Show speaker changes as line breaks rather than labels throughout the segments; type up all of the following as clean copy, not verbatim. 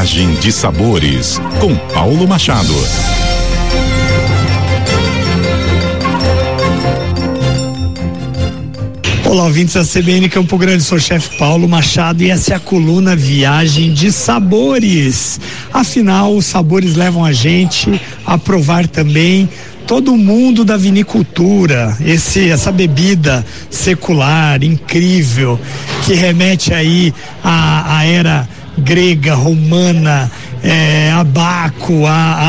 Viagem de Sabores, com Paulo Machado.
Olá, ouvintes da CBN Campo Grande, sou o chefe Paulo Machado e essa é a coluna Viagem de Sabores. Afinal, os sabores levam a gente a provar também todo o mundo da vinicultura, essa bebida secular, incrível, que remete aí à era grega, romana, a Baco,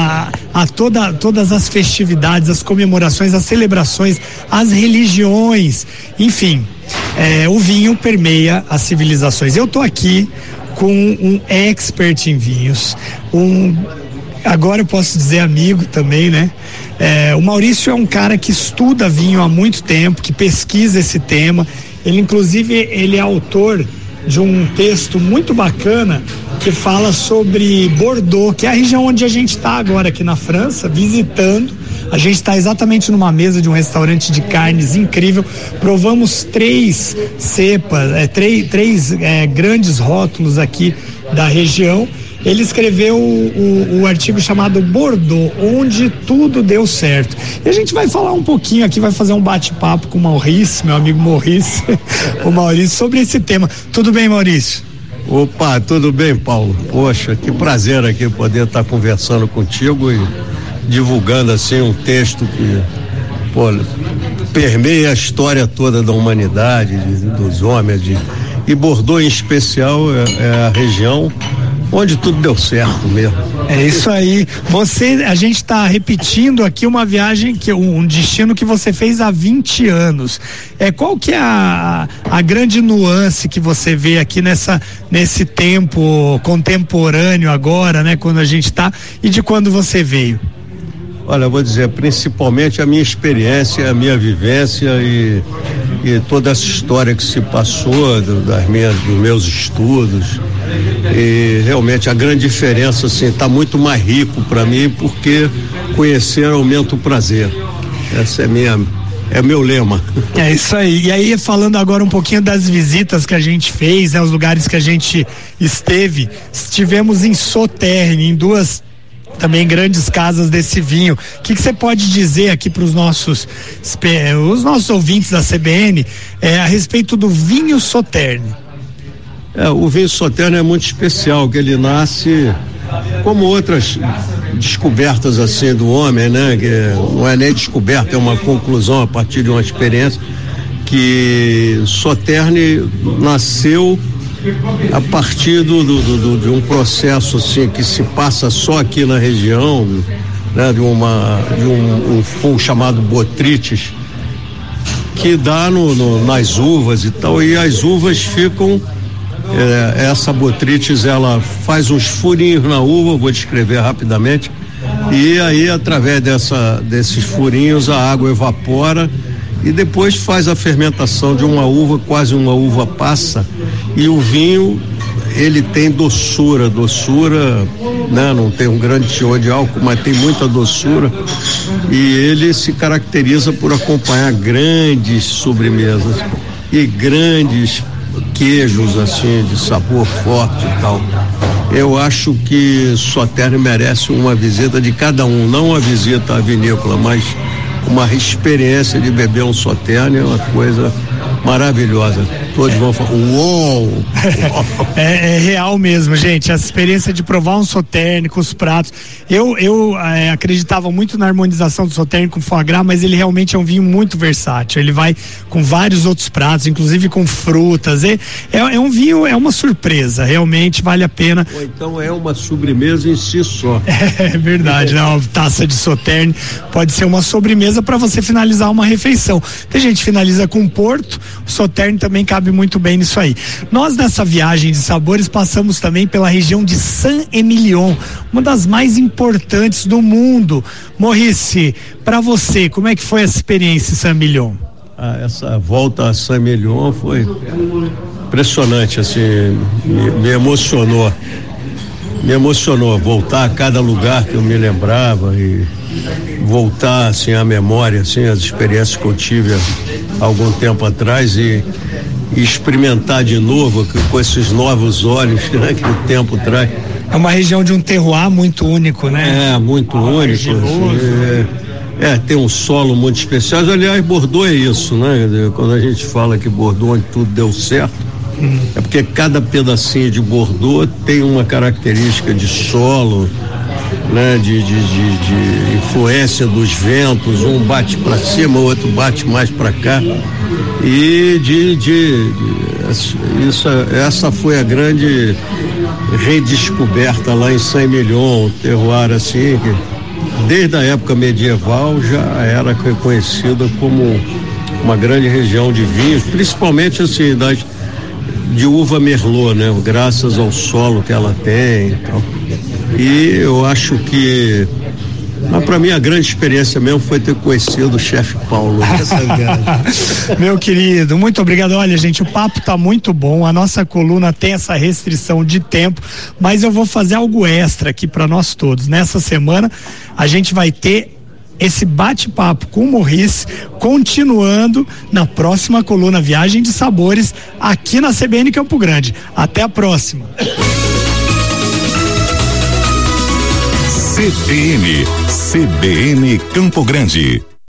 todas as festividades, as comemorações, as celebrações, as religiões, enfim, o vinho permeia as civilizações. Eu tô aqui com um expert em vinhos, agora eu posso dizer amigo também, né? O Maurício é um cara que estuda vinho há muito tempo, que pesquisa esse tema. Ele é autor de um texto muito bacana que fala sobre Bordeaux, que é a região onde a gente está agora aqui na França, visitando. A gente está exatamente numa mesa de um restaurante de carnes incrível. Provamos 3 cepas, três grandes rótulos aqui da região. Ele escreveu o artigo chamado Bordeaux, onde tudo deu certo. E a gente vai falar um pouquinho aqui, vai fazer um bate-papo com o Maurício, meu amigo Maurício, o Maurício, sobre esse tema. Tudo bem, Maurício?
Opa, tudo bem, Paulo? Poxa, que prazer aqui poder estar conversando contigo e divulgando assim um texto que, permeia a história toda da humanidade, dos homens, e Bordeaux em especial é a região onde tudo deu certo mesmo.
É isso aí. A gente está repetindo aqui uma viagem, um destino que você fez há 20 anos. Qual que é a grande nuance que você vê aqui nesse tempo contemporâneo agora, né? Quando a gente está, e de quando você veio?
Olha, eu vou dizer, principalmente a minha experiência, a minha vivência e toda essa história que se passou dos meus estudos. E realmente a grande diferença, assim, tá muito mais rico para mim, porque conhecer aumenta o prazer. Essa é meu lema.
É isso aí. E aí, falando agora um pouquinho das visitas que a gente fez, né, os lugares que a gente estivemos em Sauternes, em 2 também grandes casas desse vinho. O que você pode dizer aqui para os nossos ouvintes da CBN a respeito do vinho Sauternes?
O vinho Sauternes é muito especial, que ele nasce como outras descobertas assim do homem, né? Que não é nem descoberta, é uma conclusão a partir de uma experiência, que Sauternes nasceu a partir de um processo assim que se passa só aqui na região, né? De um fungo chamado Botrytis, que dá nas uvas e tal, e as uvas ficam, essa Botrytis, ela faz uns furinhos na uva, vou descrever rapidamente, e aí através desses furinhos a água evapora e depois faz a fermentação de uma uva, quase uma uva passa, e o vinho, ele tem doçura, né? Não tem um grande teor de álcool, mas tem muita doçura, e ele se caracteriza por acompanhar grandes sobremesas e grandes queijos assim de sabor forte e tal. Eu acho que Sauternes merece uma visita de cada um, não uma visita à vinícola, mas uma experiência de beber um Sauternes é uma coisa maravilhosa. Todos vão falar, uou!
É real mesmo, gente. Essa experiência de provar um Sauternes com os pratos. Eu acreditava muito na harmonização do Sauternes com foie gras, mas ele realmente é um vinho muito versátil. Ele vai com vários outros pratos, inclusive com frutas. É um vinho, é uma surpresa. Realmente vale a pena.
Ou então é uma sobremesa em si só.
É verdade, né? Uma taça de Sauternes pode ser uma sobremesa para você finalizar uma refeição. Tem gente que finaliza com Porto, o Sauternes também cabe muito bem nisso aí. Nós, nessa viagem de sabores, passamos também pela região de Saint-Émilion, uma das mais importantes do mundo. Maurice, para você, como é que foi essa experiência em Saint-Émilion?
Essa volta a Saint-Émilion foi impressionante, assim, me emocionou. Me emocionou voltar a cada lugar que eu me lembrava e voltar assim à memória, assim, as experiências que eu tive há algum tempo atrás e experimentar de novo com esses novos olhos, né, que o tempo traz.
É uma região de um terroir muito único, né?
É, muito único. Tem um solo muito especial. Aliás, Bordeaux é isso, né? Quando a gente fala que Bordeaux onde tudo deu certo, é porque cada pedacinho de Bordeaux tem uma característica de solo, né? De influência dos ventos, um bate para cima, o outro bate mais para cá. E essa foi a grande redescoberta lá em Saint-Émilion, um terroir assim que desde a época medieval já era reconhecida como uma grande região de vinhos, principalmente assim de uva Merlot, né? Graças ao solo que ela tem e tal. E eu acho que para mim a grande experiência mesmo foi ter conhecido o chefe Paulo nessa viagem.
Meu querido, muito obrigado. Olha, gente, o papo tá muito bom, a nossa coluna tem essa restrição de tempo, mas eu vou fazer algo extra aqui para nós todos. Nessa semana a gente vai ter esse bate-papo com o Morris, continuando na próxima coluna Viagem de Sabores, aqui na CBN Campo Grande. Até a próxima.
CBN Campo Grande.